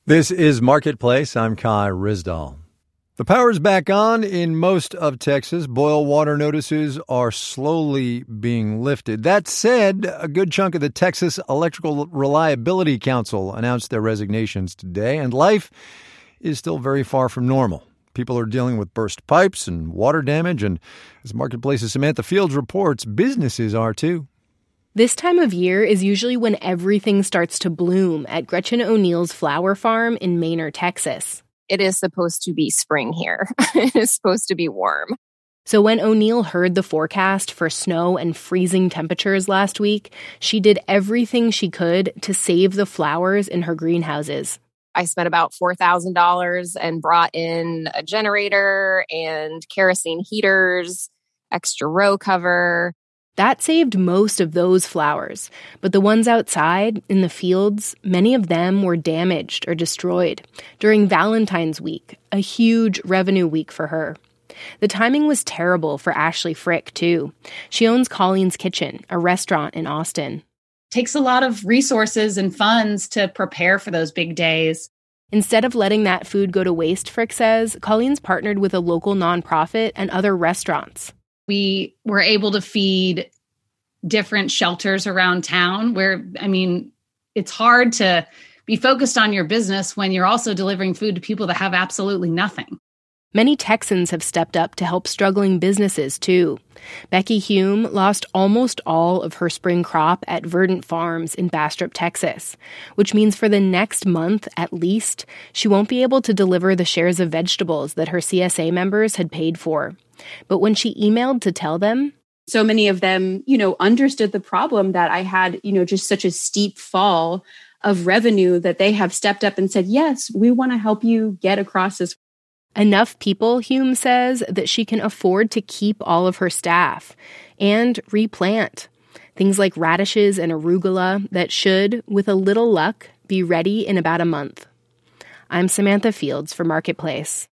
This is Marketplace. I'm Kai Ryssdal. The power's back on in most of Texas. Boil water notices are slowly being lifted. That said, a good chunk of the Texas Electrical Reliability Council announced their resignations today, and life is still very far from normal. People are dealing with burst pipes and water damage, and as Marketplace's Samantha Fields reports, businesses are too. This time of year is usually when everything starts to bloom at Gretchen O'Neill's flower farm in Manor, Texas. It is supposed to be spring here. It is supposed to be warm. So when O'Neill heard the forecast for snow and freezing temperatures last week, she did everything she could to save the flowers in her greenhouses. I spent about $4,000 and brought in a generator and kerosene heaters, extra row cover. That saved most of those flowers, but the ones outside, in the fields, many of them were damaged or destroyed during Valentine's Week, a huge revenue week for her. The timing was terrible for Ashley Frick, too. She owns Colleen's Kitchen, a restaurant in Austin. Takes a lot of resources and funds to prepare for those big days. Instead of letting that food go to waste, Frick says, Colleen's partnered with a local nonprofit and other restaurants. We were able to feed different shelters around town where, it's hard to be focused on your business when you're also delivering food to people that have absolutely nothing. Many Texans have stepped up to help struggling businesses, too. Becky Hume lost almost all of her spring crop at Verdant Farms in Bastrop, Texas, which means for the next month, at least, she won't be able to deliver the shares of vegetables that her CSA members had paid for. But when she emailed to tell them, so many of them, understood the problem that I had, just such a steep fall of revenue that they have stepped up and said, yes, we want to help you get across this. Enough people, Hume says, that she can afford to keep all of her staff and replant. Things like radishes and arugula that should, with a little luck, be ready in about a month. I'm Samantha Fields for Marketplace.